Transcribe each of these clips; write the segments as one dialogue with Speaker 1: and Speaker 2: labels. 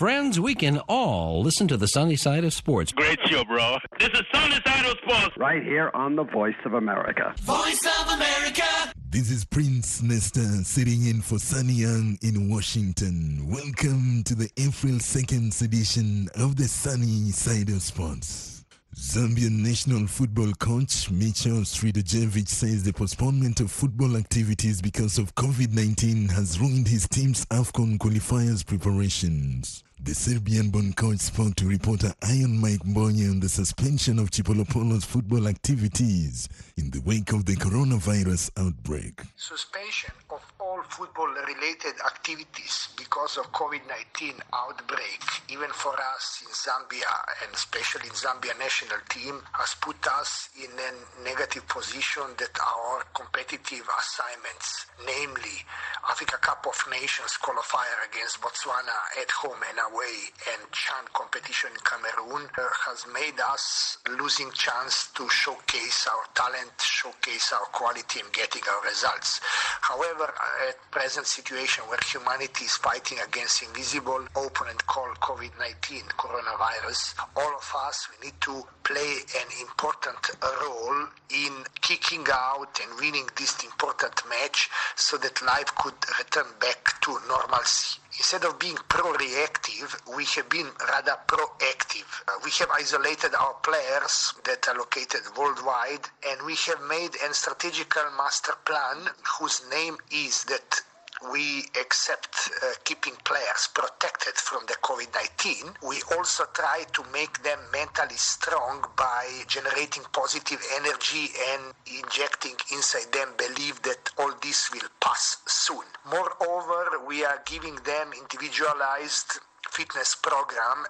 Speaker 1: friends, we can all listen to the Sunny Side of Sports.
Speaker 2: Great show, bro. This is Sunny Side of Sports.
Speaker 3: Right here on the Voice of America.
Speaker 4: Voice of America.
Speaker 5: This is Prince Nesta sitting in for Sunny Young in Washington. Welcome to the April 2nd edition of the Sunny Side of Sports. Zambian national football coach Micho Sredojevic says the postponement of football activities because of COVID-19 has ruined his team's AFCON qualifiers preparations. The Serbian-born coach spoke to reporter Ian Mike Bonye on the suspension of Chipolopolo's football activities in the wake of the coronavirus outbreak.
Speaker 6: Suspension of all football-related activities because of COVID-19 outbreak, even for us in Zambia and especially in Zambia national team, has put us in a negative position that our competitive assignments, namely Africa Cup of Nations qualifier against Botswana at home and away and CHAN competition in Cameroon, has made us losing chance to showcase our talent, showcase our quality in getting our results. However, at present situation where humanity is fighting against invisible opponent called COVID-19, coronavirus, all of us, we need to play an important role in kicking out and winning this important match so that life could return back to normalcy. Instead of being pro-reactive, we have been rather proactive. We have isolated our players that are located worldwide, and we have made a strategical master plan whose name is that we accept keeping players protected from the COVID-19. We also try to make them mentally strong by generating positive energy and injecting inside them belief that all this will pass soon. Moreover, we are giving them individualized fitness program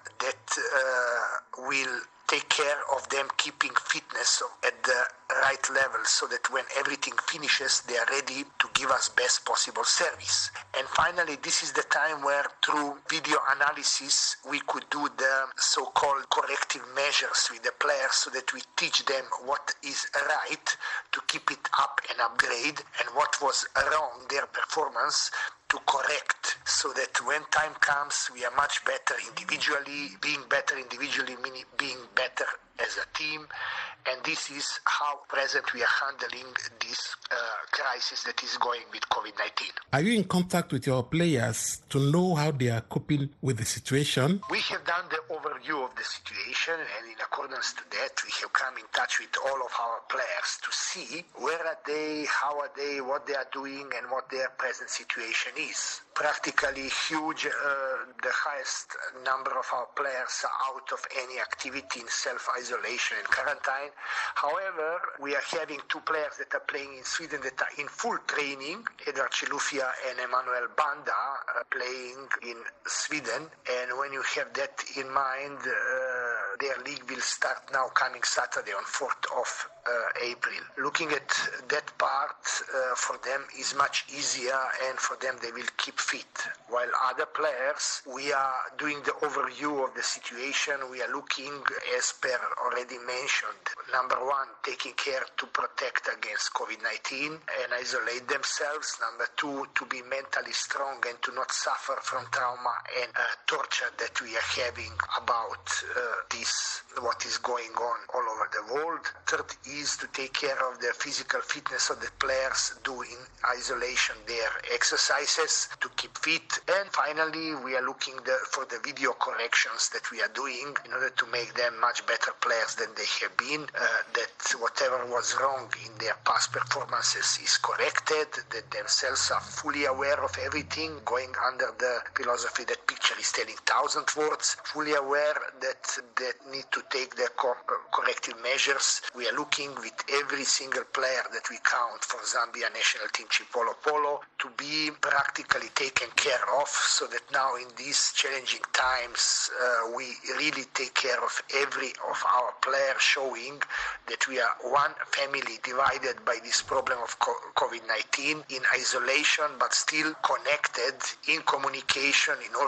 Speaker 6: that will take care of them keeping fitness at the right level so that when everything finishes, they are ready to give us best possible service. And finally, this is the time where through video analysis, we could do the so-called corrective measures with the players so that we teach them what is right to keep it up and upgrade and what was wrong, their performance, to correct so that when time comes, we are much better individually. Being better individually meaning being better as a team. And this is how present we are handling this crisis that is going with COVID-19.
Speaker 7: Are you in contact with your players to know how they are coping with the situation?
Speaker 6: We have done the overview of the situation, and in accordance to that, we have come in touch with all of our players to see where are they, how are they, what they are doing, and what their present situation is. Practically huge, the highest number of our players are out of any activity in self-isolation and quarantine. However, we are having two players that are playing in Sweden that are in full training, Edward Chilufya and Emmanuel Banda playing in Sweden. And when you have that in mind, their league will start now coming Saturday on 4th of April. Looking at that part for them is much easier, and for them they will keep fit. While other players, we are doing the overview of the situation. We are looking, as per already mentioned, number one, taking care to protect against COVID-19 and isolate themselves. Number two, to be mentally strong and to not suffer from trauma and torture that we are having about this, what is going on all over the world. Third is to take care of the physical fitness of the players, do in isolation their exercises to keep fit. And finally, we are looking for the video corrections that we are doing in order to make them much better players than they have been, that whatever was wrong in their past performances is corrected, that themselves are fully aware of everything, going under the philosophy that picture is telling 1,000 words, fully aware that they need to take the corrective measures. We are looking with every single player that we count for Zambia national team Chipolopolo to be practically taken care of, so that now in these challenging times we really take care of every of our players, showing that we are one family divided by this problem of COVID-19 in isolation but still connected in communication in order,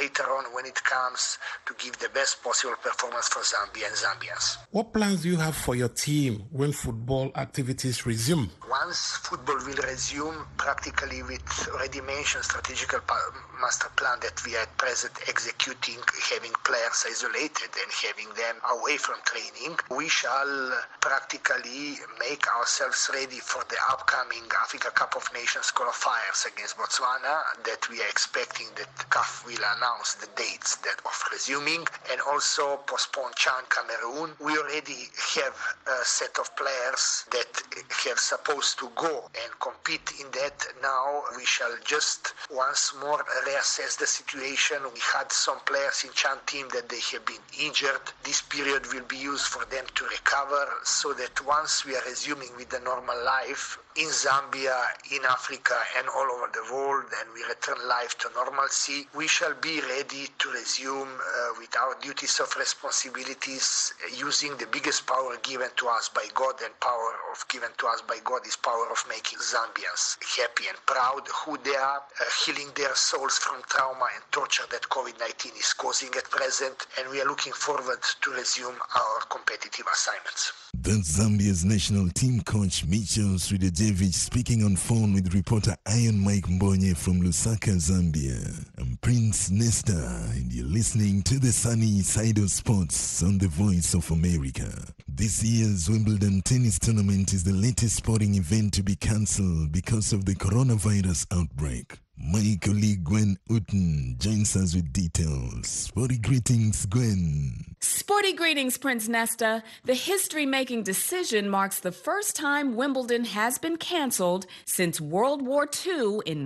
Speaker 6: later on when it comes to give the best possible performance for Zambia and Zambians.
Speaker 7: What plans do you have for your team when football activities resume?
Speaker 6: Once football will resume, practically with already mentioned strategical master plan that we are at present executing, having players isolated and having them away from training, we shall practically make ourselves ready for the upcoming Africa Cup of Nations qualifiers against Botswana that we are expecting that CAF will announce the dates of resuming, and also postpone CHAN Cameroon. We already have a set of players that have supposed to go and compete in that. Now we shall just once more reassess the situation. We had some players in CHAN team that they have been injured. This period will be used for them to recover, so that once we are resuming with the normal life in Zambia, in Africa and all over the world, and we return life to normalcy, we shall be ready to resume with our duties of responsibilities, using the biggest power given to us by God, and power of given to us by God is power of making Zambians happy and proud who they are, healing their souls from trauma and torture that COVID-19 is causing at present, and we are looking forward to resume our competitive assignments.
Speaker 5: That's Zambia's national team coach Micho Sridejevic speaking on phone with reporter Iron Mike Mbonye from Lusaka, Zambia. I'm Prince Nesta, and you're listening to the Sunny Side of Sports on the Voice of America. This year's Wimbledon tennis tournament is the latest sporting event to be cancelled because of the coronavirus outbreak. My colleague Gwen Uten joins us with details. Sporty greetings, Gwen.
Speaker 4: Sporty greetings, Prince Nesta. The history-making decision marks the first time Wimbledon has been canceled since World War II in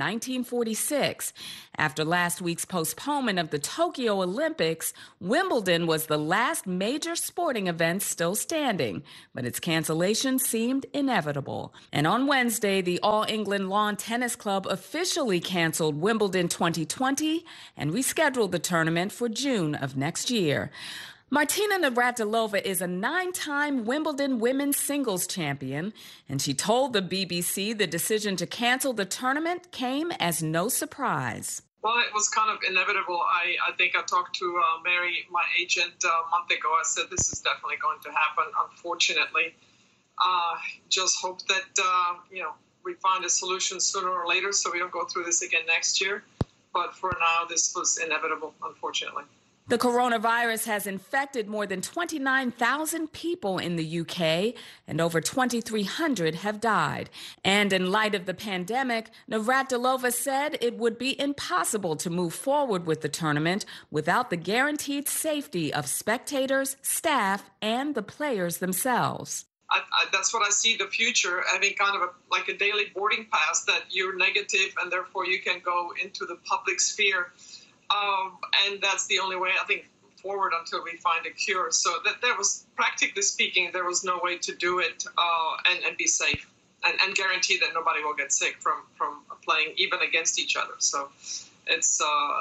Speaker 4: 1946. After last week's postponement of the Tokyo Olympics, Wimbledon was the last major sporting event still standing, but its cancellation seemed inevitable. And on Wednesday, the All England Lawn Tennis Club officially canceled Wimbledon 2020 and rescheduled the tournament for June of next year. Martina Navratilova is a 9-time Wimbledon women's singles champion, and she told the BBC the decision to cancel the tournament came as no surprise.
Speaker 8: Well, it was kind of inevitable. I think I talked to Mary, my agent, a month ago. I said this is definitely going to happen, unfortunately. Just hope that, we find a solution sooner or later so we don't go through this again next year. But for now, this was inevitable, unfortunately.
Speaker 4: The coronavirus has infected more than 29,000 people in the UK, and over 2,300 have died. And in light of the pandemic, Navratilova said it would be impossible to move forward with the tournament without the guaranteed safety of spectators, staff, and the players themselves.
Speaker 8: That's what I see the future, having kind of like a daily boarding pass that you're negative and therefore you can go into the public sphere. And that's the only way, I think, forward until we find a cure. So that there was, practically speaking, there was no way to do it and be safe and guarantee that nobody will get sick from playing even against each other. So it's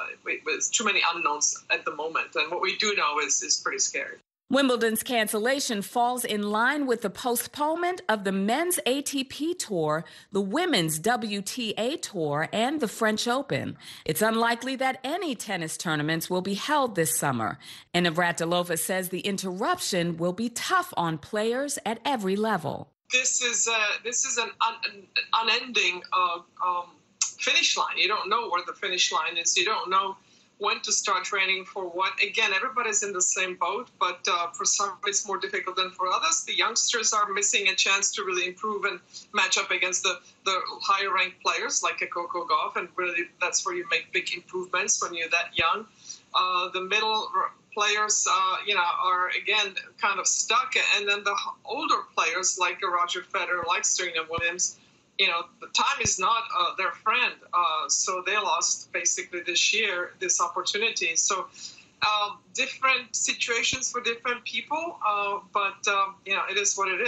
Speaker 8: too many unknowns at the moment. And what we do know is pretty scary.
Speaker 4: Wimbledon's cancellation falls in line with the postponement of the men's ATP Tour, the women's WTA Tour, and the French Open. It's unlikely that any tennis tournaments will be held this summer, and Navratilova says the interruption will be tough on players at every level.
Speaker 8: This is an unending finish line. You don't know where the finish line is. You don't know when to start training for what. Again, everybody's in the same boat, but for some it's more difficult than for others. The youngsters are missing a chance to really improve and match up against the higher ranked players like a Coco Gauff, and really that's where you make big improvements when you're that young. The middle players, are again kind of stuck, and then the older players like Roger Federer, like Serena Williams, the time is not their friend. So they lost basically this year this opportunity. So different situations for different people, but it is what it is.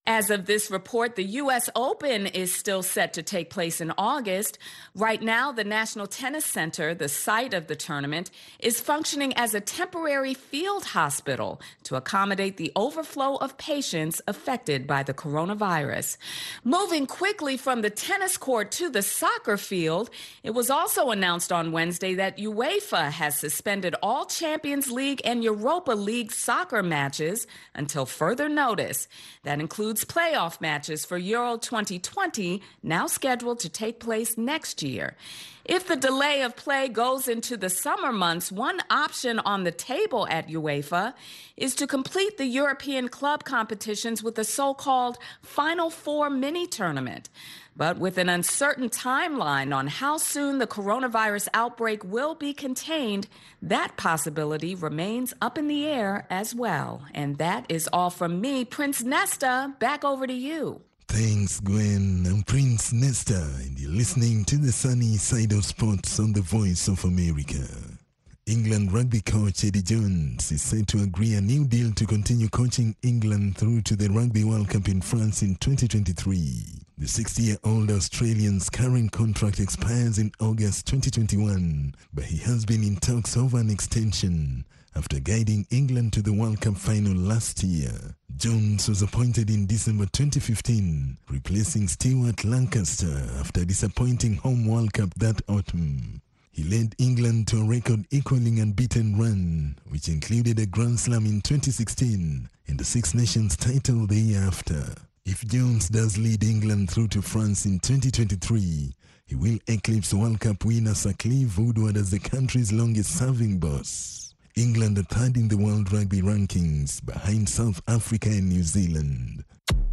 Speaker 4: As of this report, the U.S. Open is still set to take place in August. Right now, the National Tennis Center, the site of the tournament, is functioning as a temporary field hospital to accommodate the overflow of patients affected by the coronavirus. Moving quickly from the tennis court to the soccer field, it was also announced on Wednesday that UEFA has suspended all Champions League and Europa League soccer matches until further notice. That includes playoff matches for Euro 2020, now scheduled to take place next year. If the delay of play goes into the summer months, one option on the table at UEFA is to complete the European club competitions with a so-called Final Four mini-tournament. But with an uncertain timeline on how soon the coronavirus outbreak will be contained, that possibility remains up in the air as well. And that is all from me, Prince Nesta. Back over to you.
Speaker 5: Thanks, Gwen. I'm Prince Nesta, and you're listening to the sunny side of sports on the Voice of America. England rugby coach Eddie Jones is set to agree a new deal to continue coaching England through to the Rugby World Cup in France in 2023. The 60-year-old Australian's current contract expires in August 2021, but he has been in talks over an extension after guiding England to the World Cup final last year. Jones was appointed in December 2015, replacing Stuart Lancaster after a disappointing home World Cup that autumn. He led England to a record-equaling unbeaten run, which included a Grand Slam in 2016 and the Six Nations title the year after. If Jones does lead England through to France in 2023, he will eclipse World Cup winner Sir Clive Woodward as the country's longest-serving boss. England are third in the World Rugby rankings, behind South Africa and New Zealand.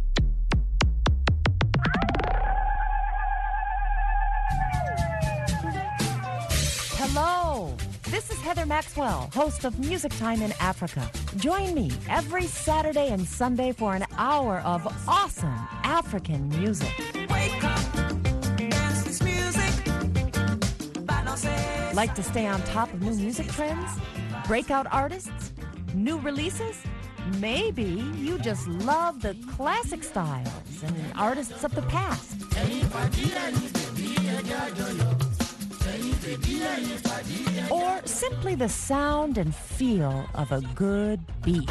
Speaker 9: Hello, this is Heather Maxwell, host of Music Time in Africa. Join me every Saturday and Sunday for an hour of awesome African music.
Speaker 10: Wake up, dance this music.
Speaker 9: Like to stay on top of new music trends? Breakout artists? New releases? Maybe you just love the classic styles and artists of the past. Or simply the sound and feel of a good beat.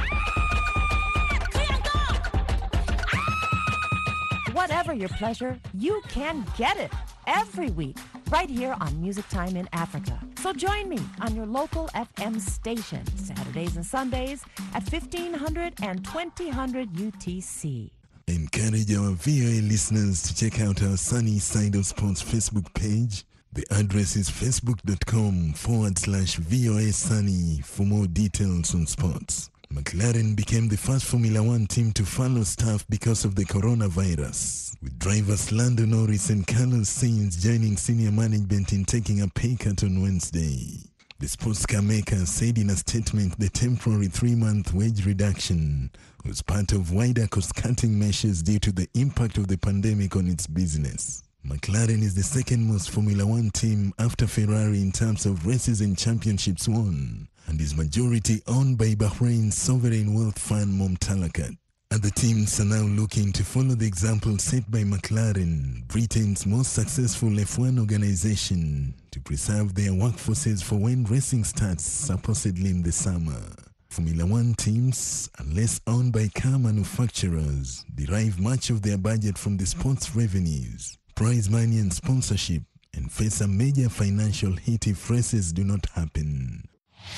Speaker 9: Whatever your pleasure, you can get it every week right here on Music Time in Africa. So join me on your local FM station, Saturdays and Sundays at 1500 and 2000 UTC.
Speaker 5: Encourage our VOA listeners to check out our Sunny Side of Sports Facebook page. The address is facebook.com/VOA Sunny for more details on sports. McLaren became the first Formula One team to furlough staff because of the coronavirus, with drivers Lando Norris and Carlos Sainz joining senior management in taking a pay cut on Wednesday. The sports car maker said in a statement the temporary 3-month wage reduction was part of wider cost-cutting measures due to the impact of the pandemic on its business. McLaren is the second most Formula One team after Ferrari in terms of races and championships won, and is majority owned by Bahrain's sovereign wealth fund Mumtalakat. Other teams are now looking to follow the example set by McLaren, Britain's most successful F1 organization, to preserve their workforces for when racing starts, supposedly in the summer. Formula One teams, unless owned by car manufacturers, derive much of their budget from the sports revenues, prize money and sponsorship, and face a major financial hit if races do not happen.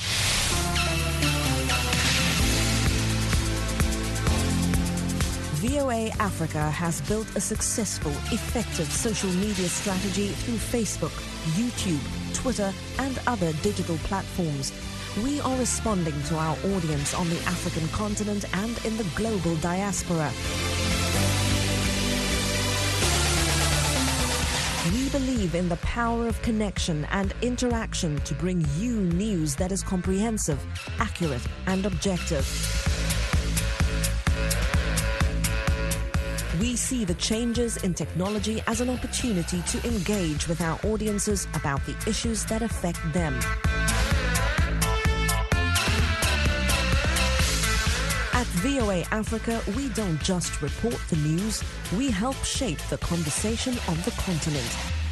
Speaker 11: VOA Africa has built a successful, effective social media strategy through Facebook, YouTube, Twitter, and other digital platforms. We are responding to our audience on the African continent and in the global diaspora. We believe in the power of connection and interaction to bring you news that is comprehensive, accurate, and objective. We see the changes in technology as an opportunity to engage with our audiences about the issues that affect them. At VOA Africa, we don't just report the news, we help shape the conversation on the continent.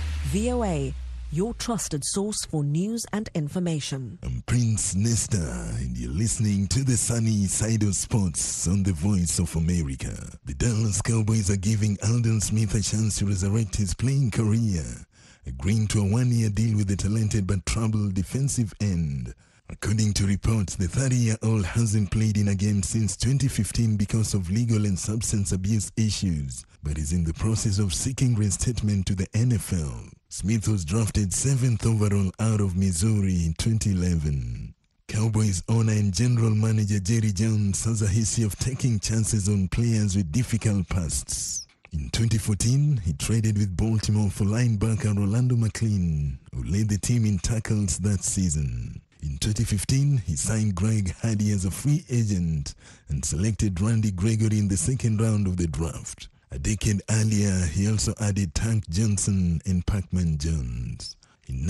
Speaker 11: VOA, your trusted source for news and information.
Speaker 5: I'm Prince Nesta, and you're listening to the sunny side of sports on the Voice of America. The Dallas Cowboys are giving Aldon Smith a chance to resurrect his playing career, agreeing to a one-year deal with the talented but troubled defensive end. According to reports, the 30-year-old hasn't played in a game since 2015 because of legal and substance abuse issues, but is in the process of seeking reinstatement to the NFL. Smith was drafted 7th overall out of Missouri in 2011. Cowboys owner and general manager Jerry Jones has a history of taking chances on players with difficult pasts. In 2014, he traded with Baltimore for linebacker Orlando McLean, who led the team in tackles that season. In 2015, he signed Greg Hardy as a free agent and selected Randy Gregory in the second round of the draft. A decade earlier, he also added Tank Johnson and Pac-Man Jones. In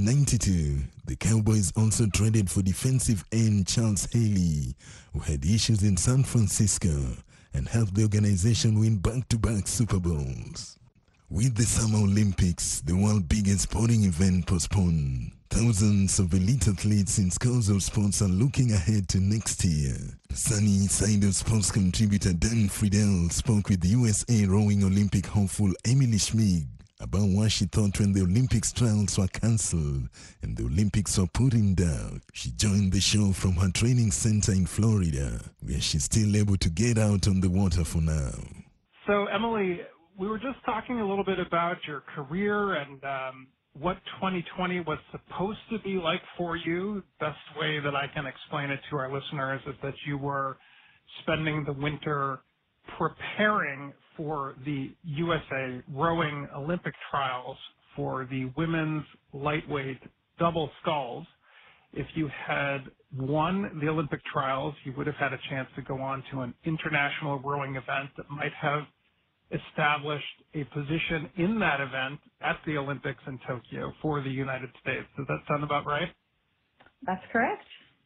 Speaker 5: 1992, the Cowboys also traded for defensive end Charles Haley, who had issues in San Francisco, and helped the organization win back-to-back Super Bowls. With the Summer Olympics, the world's biggest sporting event, postponed, thousands of elite athletes in scores of sports are looking ahead to next year. Sunny Side of Sports contributor Dan Friedel spoke with USA rowing Olympic hopeful Emily Schmig about what she thought when the Olympics trials were cancelled and the Olympics were put in doubt. She joined the show from her training center in Florida, where she's still able to get out on the water for now.
Speaker 12: So, Emily, we were just talking a little bit about your career and what 2020 was supposed to be like for you. Best way that I can explain it to our listeners is that you were spending the winter preparing for the USA rowing Olympic trials for the women's lightweight double sculls. If you had won the Olympic trials, you would have had a chance to go on to an international rowing event that might have established a position in that event at the Olympics in Tokyo for the United States. Does that sound about right?
Speaker 13: That's correct.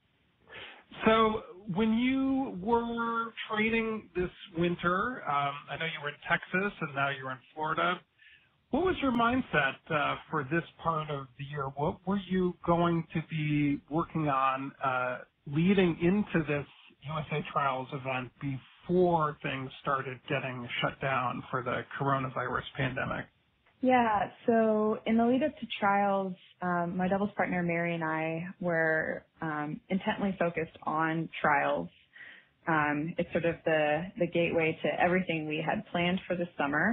Speaker 12: So when you were training this winter, I know you were in Texas and now you're in Florida. What was your mindset for this part of the year? What were you going to be working on leading into this USA Trials event before things started getting shut down for the coronavirus pandemic?
Speaker 13: Yeah, so in the lead up to trials, my doubles partner Mary and I were intently focused on trials. It's sort of the gateway to everything we had planned for the summer.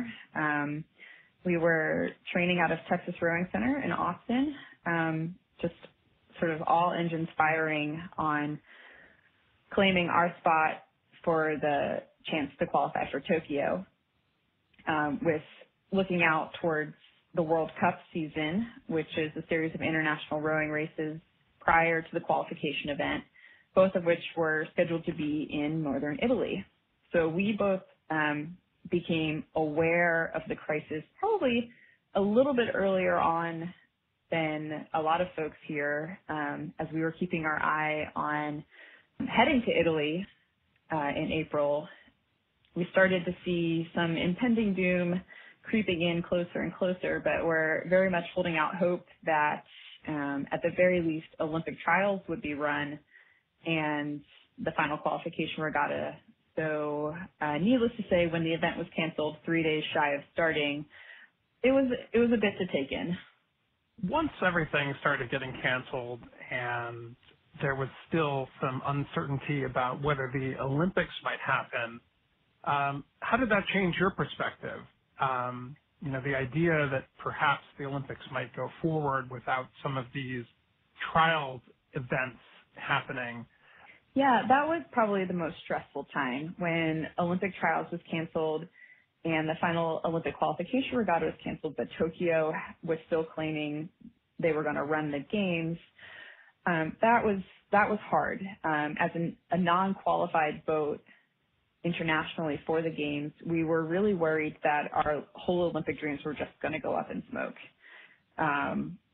Speaker 13: We were training out of Texas Rowing Center in Austin, just sort of all engines firing on claiming our spot for the chance to qualify for Tokyo, with looking out towards the World Cup season, which is a series of international rowing races prior to the qualification event, both of which were scheduled to be in northern Italy. So we both became aware of the crisis probably a little bit earlier on than a lot of folks here, as we were keeping our eye on heading to Italy in April. We started to see some impending doom creeping in closer and closer, but we're very much holding out hope that at the very least Olympic trials would be run and the final qualification regatta. So needless to say, when the event was canceled 3 days shy of starting, it was a bit to take in.
Speaker 12: Once everything started getting canceled and there was still some uncertainty about whether the Olympics might happen, how did that change your perspective? The idea that perhaps the Olympics might go forward without some of these trials events happening.
Speaker 13: Yeah, that was probably the most stressful time when Olympic trials was canceled and the final Olympic qualification regatta was canceled, but Tokyo was still claiming they were going to run the games. That was hard. As a non-qualified boat internationally for the games, we were really worried that our whole Olympic dreams were just going to go up in smoke.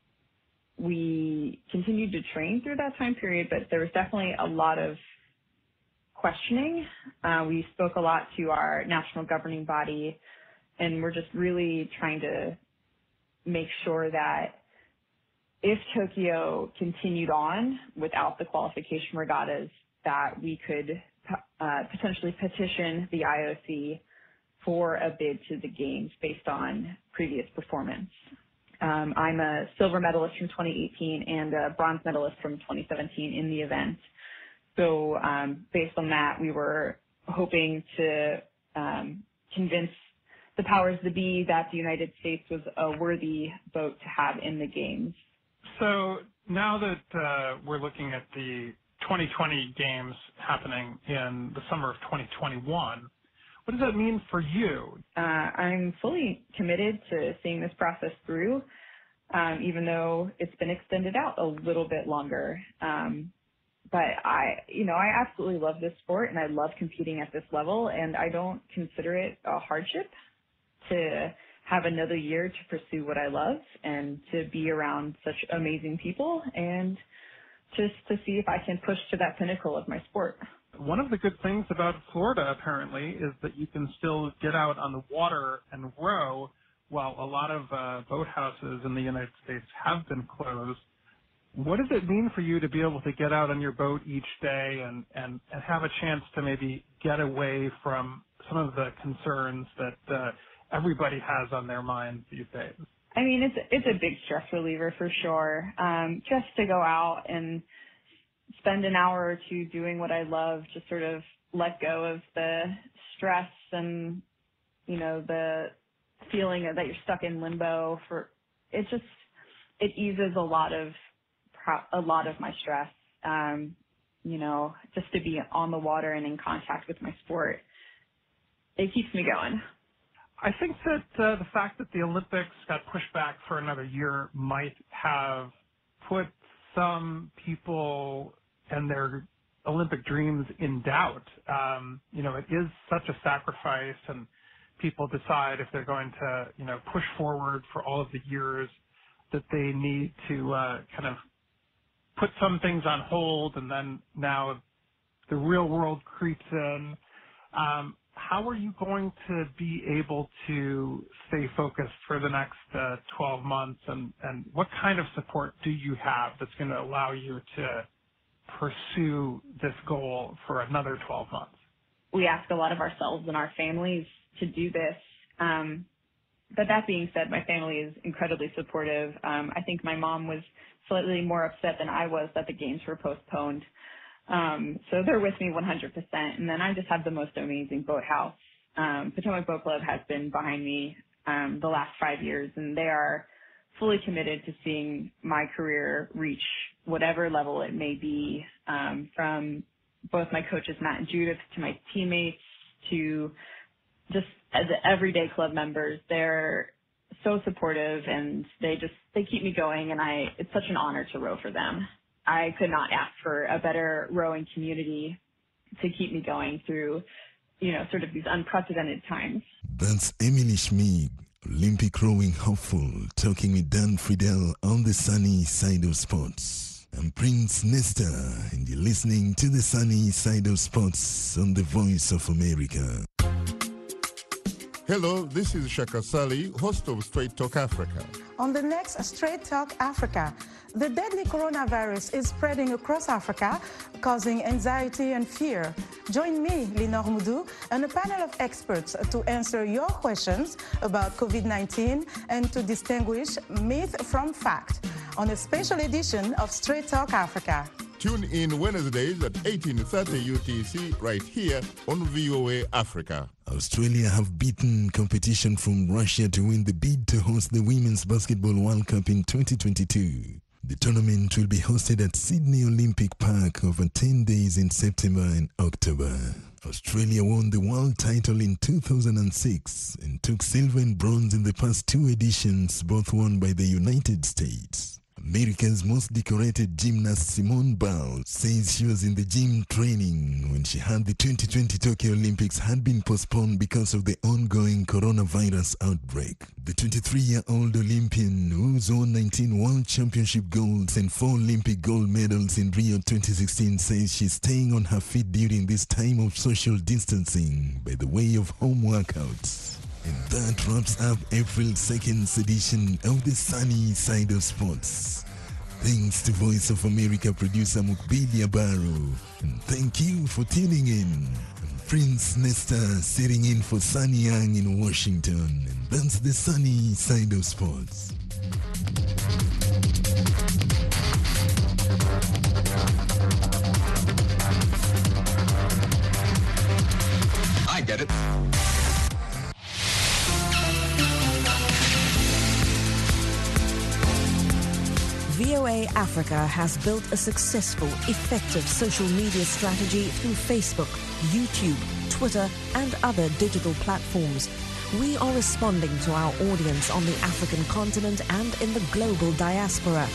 Speaker 13: We continued to train through that time period, but there was definitely a lot of questioning. We spoke a lot to our national governing body, and we're just really trying to make sure that if Tokyo continued on without the qualification regattas, that we could potentially petition the IOC for a bid to the Games based on previous performance. I'm a silver medalist from 2018 and a bronze medalist from 2017 in the event. So based on that, we were hoping to convince the powers that be that the United States was a worthy boat to have in the Games.
Speaker 12: So now that we're looking at the 2020 Games happening in the summer of 2021, what does that mean for you?
Speaker 13: I'm fully committed to seeing this process through, even though it's been extended out a little bit longer. But I absolutely love this sport, and I love competing at this level, and I don't consider it a hardship to have another year to pursue what I love and to be around such amazing people and just to see if I can push to that pinnacle of my sport.
Speaker 12: One of the good things about Florida, apparently, is that you can still get out on the water and row, while a lot of boathouses in the United States have been closed. What does it mean for you to be able to get out on your boat each day and have a chance to maybe get away from some of the concerns that everybody has on their minds these days?
Speaker 13: I mean, it's a big stress reliever for sure. Just to go out and spend an hour or two doing what I love, just sort of let go of the stress and, the feeling that you're stuck in limbo. It eases a lot of my stress. Just to be on the water and in contact with my sport, it keeps me going.
Speaker 12: I think that the fact that the Olympics got pushed back for another year might have put some people and their Olympic dreams in doubt. It is such a sacrifice, and people decide if they're going to, push forward for all of the years that they need to kind of put some things on hold, and then now the real world creeps in. How are you going to be able to stay focused for the next 12 months, and what kind of support do you have that's going to allow you to pursue this goal for another 12 months?
Speaker 13: We ask a lot of ourselves and our families to do this. But that being said, my family is incredibly supportive. I think my mom was slightly more upset than I was that the games were postponed. So they're with me 100%. And then I just have the most amazing boathouse. Potomac Boat Club has been behind me the last 5 years, and they are fully committed to seeing my career reach whatever level it may be, from both my coaches, Matt and Judith, to my teammates, to just as everyday club members. They're so supportive, and they keep me going, and it's such an honor to row for them. I could not ask for a better rowing community to keep me going through, sort of these unprecedented times.
Speaker 5: That's Emily Schmid, Olympic rowing hopeful, talking with Dan Friedel on the Sunny Side of Sports. I'm Prince Nesta, and you're listening to the Sunny Side of Sports on the Voice of America.
Speaker 14: Hello, this is Shaka Sali, host of Straight Talk Africa.
Speaker 15: On the next Straight Talk Africa, the deadly coronavirus is spreading across Africa, causing anxiety and fear. Join me, Linor Moudou, and a panel of experts to answer your questions about COVID-19 and to distinguish myth from fact on a special edition of Straight Talk Africa.
Speaker 14: Tune in Wednesdays at 18:30 UTC right here on VOA Africa.
Speaker 5: Australia have beaten competition from Russia to win the bid to host the Women's Basketball World Cup in 2022. The tournament will be hosted at Sydney Olympic Park over 10 days in September and October. Australia won the world title in 2006 and took silver and bronze in the past two editions, both won by the United States. America's most decorated gymnast Simone Biles says she was in the gym training when she heard the 2020 Tokyo Olympics had been postponed because of the ongoing coronavirus outbreak. The 23-year-old Olympian, who's won 19 World Championship golds and 4 Olympic gold medals in Rio 2016, says she's staying on her feet during this time of social distancing by the way of home workouts. And that wraps up April 2nd's edition of the Sunny Side of Sports. Thanks to Voice of America producer Mukbili Abaru. And thank you for tuning in. I'm Prince Nesta sitting in for Sunny Young in Washington. And that's the Sunny Side of Sports.
Speaker 16: I get it.
Speaker 11: VOA Africa has built a successful, effective social media strategy through Facebook, YouTube, Twitter, and other digital platforms. We are responding to our audience on the African continent and in the global diaspora.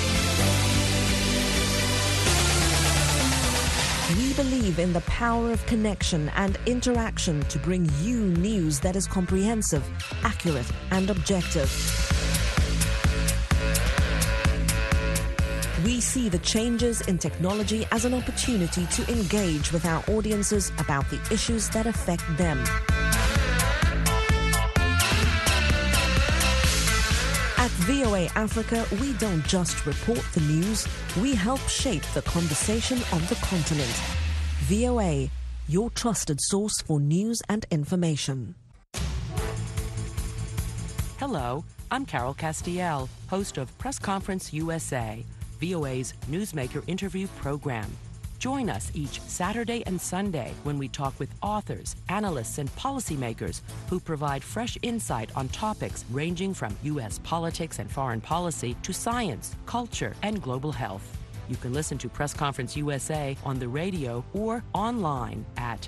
Speaker 11: We believe in the power of connection and interaction to bring you news that is comprehensive, accurate, and objective. We see the changes in technology as an opportunity to engage with our audiences about the issues that affect them. At VOA Africa, we don't just report the news, we help shape the conversation on the continent. VOA, your trusted source for news and information.
Speaker 17: Hello, I'm Carol Castiel, host of Press Conference USA, VOA's newsmaker interview program. Join us each Saturday and Sunday when we talk with authors, analysts, and policymakers who provide fresh insight on topics ranging from U.S. politics and foreign policy to science, culture, and global health. You can listen to Press Conference USA on the radio or online at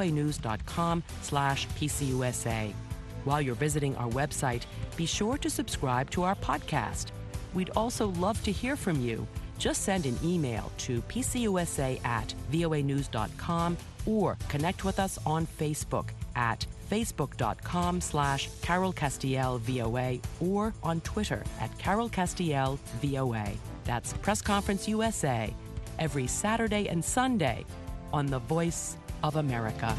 Speaker 17: voanews.com/PCUSA. While you're visiting our website, be sure to subscribe to our podcast. We'd also love to hear from you. Just send an email to pcusa@voanews.com or connect with us on Facebook at facebook.com/CarolCastielVOA or on Twitter at CarolCastielVOA. That's Press Conference USA every Saturday and Sunday on the Voice of America.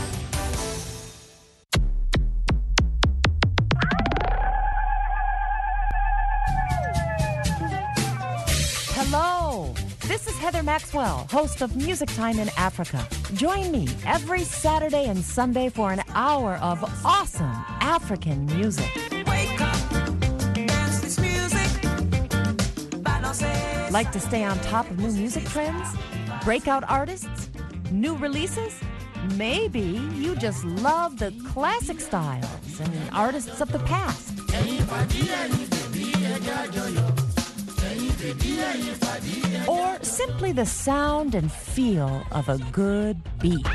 Speaker 9: Hello, this is Heather Maxwell, host of Music Time in Africa. Join me every Saturday and Sunday for an hour of awesome African music.
Speaker 10: Wake up, dance this music, balance.
Speaker 9: Like to stay on top of new music trends? Breakout artists? New releases? Maybe you just love the classic styles and artists of the past. Or simply the sound and feel of a good beat.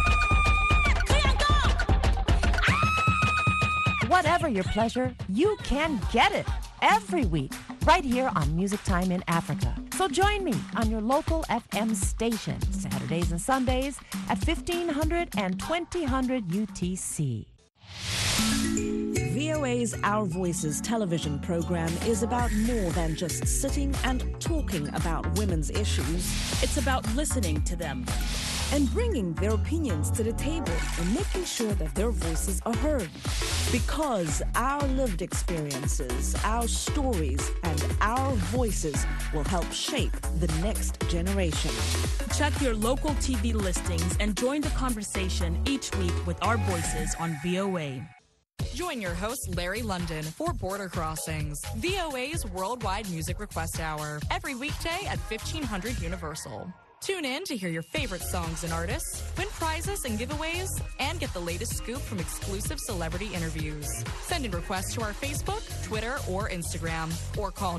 Speaker 9: Whatever your pleasure, you can get it every week right here on Music Time in Africa. So join me on your local FM station Saturdays and Sundays at 1500 and 2000 UTC.
Speaker 11: VOA's Our Voices television program is about more than just sitting and talking about women's issues.
Speaker 18: It's about listening to them
Speaker 11: and bringing their opinions to the table and making sure that their voices are heard. Because our lived experiences, our stories, and our voices will help shape the next generation.
Speaker 18: Check your local TV listings and join the conversation each week with our voices on VOA.
Speaker 19: Join your host, Larry London, for Border Crossings, VOA's worldwide music request hour, every weekday at 1500 Universal. Tune in to hear your favorite songs and artists, win prizes and giveaways, and get the latest scoop from exclusive celebrity interviews. Send in requests to our Facebook, Twitter, or Instagram, or call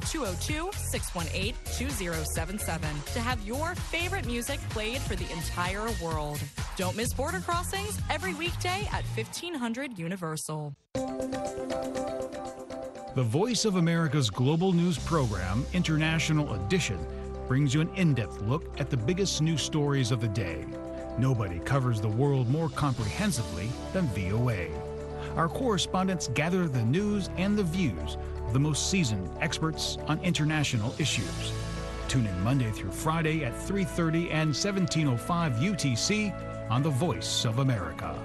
Speaker 19: 202-618-2077 to have your favorite music played for the entire world. Don't miss Border Crossings every weekday at 1500 Universal.
Speaker 20: The Voice of America's global news program, International Edition, brings you an in-depth look at the biggest news stories of the day. Nobody covers the world more comprehensively than VOA. Our correspondents gather the news and the views of the most seasoned experts on international issues. Tune in Monday through Friday at 3:30 and 17:05 UTC on The Voice of America.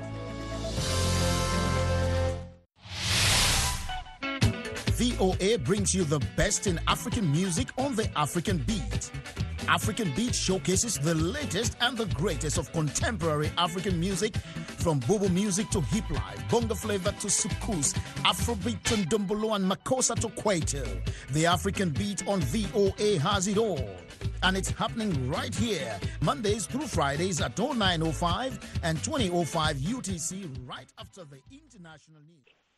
Speaker 21: VOA brings you the best in African music on the African Beat. African Beat showcases the latest and the greatest of contemporary African music, from Bobo music to hip life, bongo flavor to soukous, Afrobeat to Ndombolo and Makossa to Kwaito. The African Beat on VOA has it all. And it's happening right here, Mondays through Fridays at 09:05 and 20:05 UTC, right after the international news.